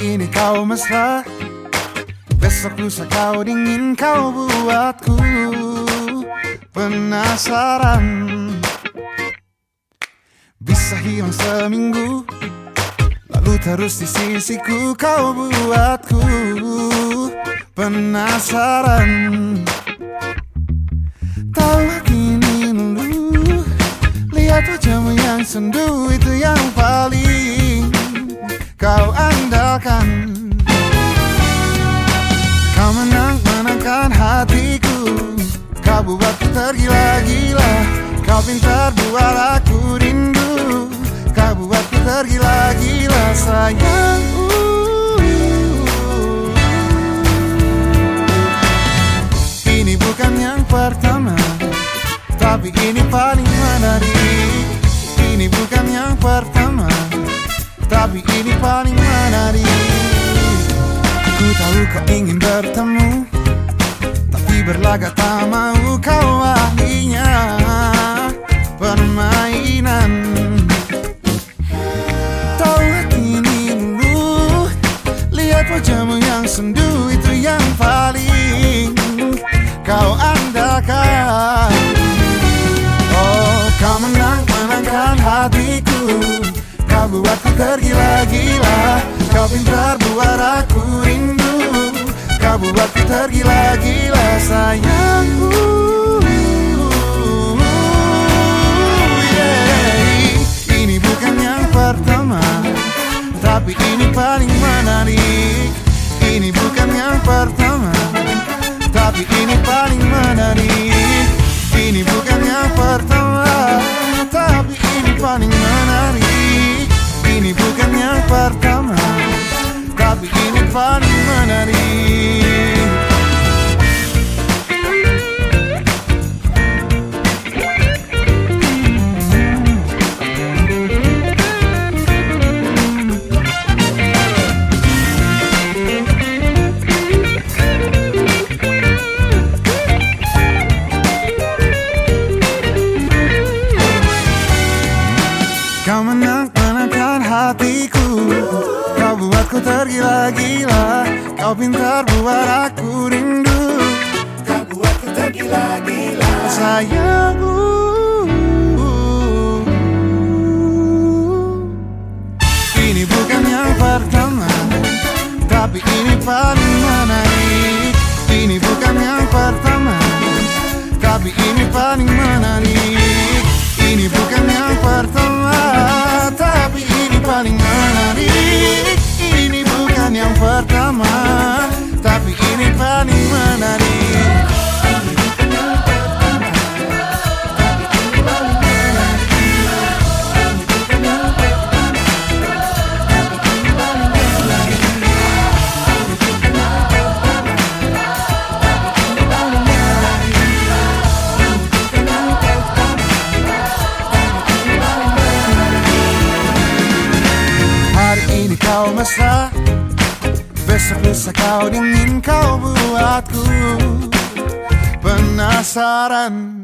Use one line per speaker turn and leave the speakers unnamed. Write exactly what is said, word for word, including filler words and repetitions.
ini kau mesra, besok lusa kau dingin, kau buatku penasaran. Bisa hilang seminggu, lalu terus di sisiku, kau buatku penasaran. Tahu hati ini luluh, lihat wajahmu yang sendu, itu yang paling kau andalkan. Kau menang-menangkan hatiku, kau buatku tergila-gila. Kau pintar buat aku rindu, kau buatku tergila-gila sayang. Ini bukan yang pertama, tapi ini paling menarik. Ini bukan yang pertama, tapi ini paling menarik. Ku tahu kau ingin bertemu, tapi berlagak tak mau, kau ahlinya permainan. Tahu hati ini dulu, lihat wajahmu yang sendu, itu yang paling kau andalkan. Oh, kau menang-menangkan hatiku, kau buatku tergila-gila. Kau pintar buat aku rindu, kau buatku tergila-gila sayangku. Yeah. Ini bukan yang pertama, tapi ini paling menarik. Ini bukan yang pertama, tapi ini paling menarik. Ini bukan yang pertama, tapi ini paling menarik. Ini bukan yang pertama, tapi ini paling menarik. Kau menang-menangkan hatiku, kau buatku tergila-gila. Kau pintar buat aku rindu, kau buatku tergila-gila sayangku. Ini bukan yang pertama, tapi ini paling menarik. Ini bukan yang pertama, tapi ini paling menarik. Ini bukan yang pertama, tapi ini paling menarik. Ini bukan yang pertama, tapi ini paling menarik. Kau mesra, besok lusa kau dingin, kau buatku penasaran.